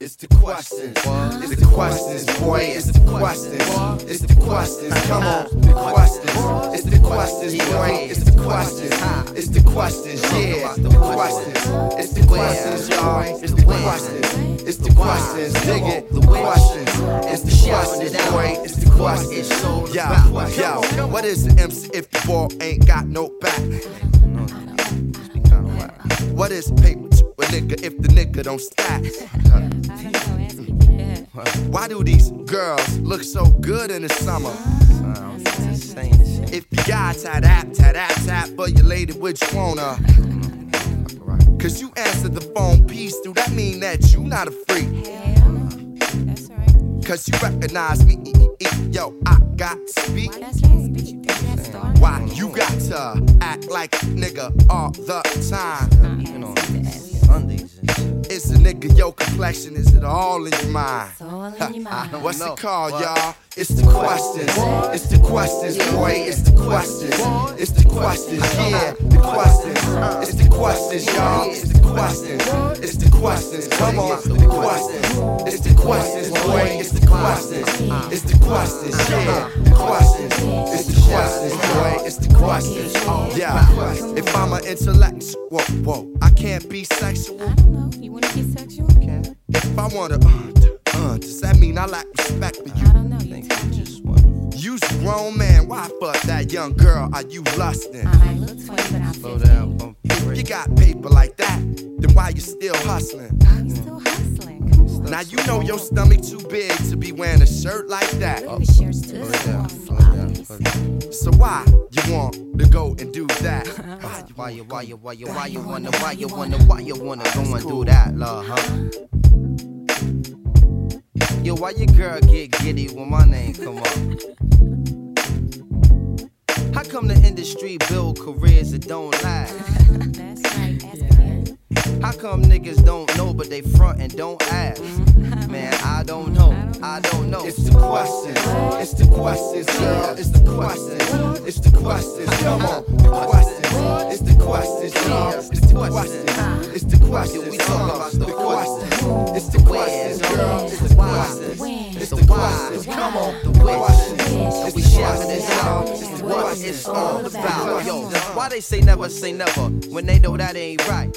It's the questions. It's the questions, boy. It's the questions. It's the questions. Come on, the questions. It's the questions, boy. It's the questions. It's the questions, yeah. The questions. It's the questions, y'all. It's the questions. It's the questions. Dig it. The questions. It's the questions, boy. It's the questions. Yo, what is an MC if the ball ain't got no back? What is paper to a nigga if the nigga don't stack? Why do these girls look so good in the summer? If you got tap, but you lady, which wanna? Cause you answered the phone piece, do that mean that you not a freak? That's right. Cause you recognize me, yo, I got to speak. Why you got to act like a nigga all the time? Is a nigga your complexion? Is it all in your mind? What's it called, y'all? It's the questions. It's the questions, boy. It's the questions. It's the questions, yeah. The questions. It's the questions, y'all. It's the questions. It's the questions. Come on, the questions. It's the questions, boy. It's the questions. It's the questions, yeah. The questions. It's the questions, boy. It's the questions. Yeah. If I'm an intellectual, whoa, I can't be sexual. I don't know. You wanna be sexual? If I wanna, does that mean I lack respect for you? I don't know. You tell me. You's a grown man. Why fuck that young girl? Are you lusting? I might look 20, but I'm 15. If you got paper like that, then why you still hustling? I'm still hustling. Come on. Now you know your stomach too big to be wearing a shirt like that. The shirt's too small. So why you want to go and do that? Why you wanna go and do that, love, huh? Yo, why your girl get giddy when my name come up? How come the industry build careers that don't last? That's right. Ask again. How come niggas don't know but they front and don't ask? Man, I don't know. It's the questions. It's the questions, girl. It's the questions. It's the questions. Come on, the questions. It's the questions, y'all. It's the questions. It's the questions. We talk about the questions. It's the questions, girl. It's the questions. It's the questions. Come on, the questions. We shouting this out. It's what it's all about. Yo, why they say never when they know that ain't right?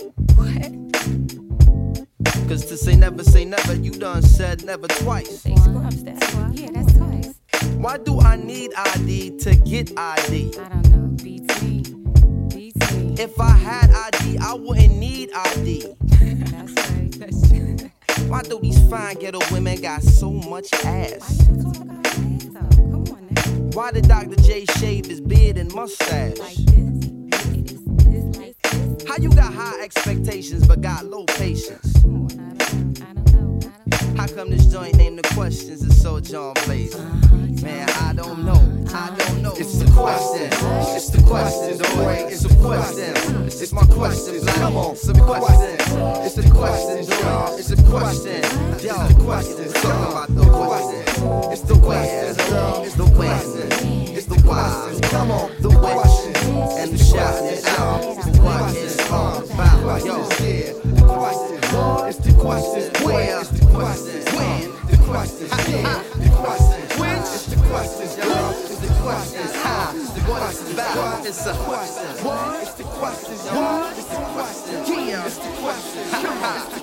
Cause to say never, you done said never twice. Say scrubs, that's why. Yeah, that's twice. Why do I need ID to get ID? I don't know. Beats me. If I had ID, I wouldn't need ID. That's right. That's true. Why do these fine ghetto women got so much ass? Why you talk about ass though? Come on now. Why did Dr. J shave his beard and mustache? Like this. It's like this. How you got high expectations but got low patience? Come on, I don't know. How come this joint named The Questions is so John Blazer? Man, I don't know. It's the questions. It's the questions, boy. It's the questions. It's my questions. Come on, some questions. It's the questions, y'all. It's the questions. Yo, it's the questions. Talking about the questions. It's the questions, girl. It's the questions. It's the questions. Come on, the questions. And the shouting it out. It's what it's all about. Yo, yeah, the questions. It's the questions. Where? It's the questions. When? The questions. Yeah, the questions. Which? It's the questions, y'all. It's the questions. How? It's the questions. About. It's the questions. What? It's the questions, y'all. It's the questions. Yeah. It's the questions.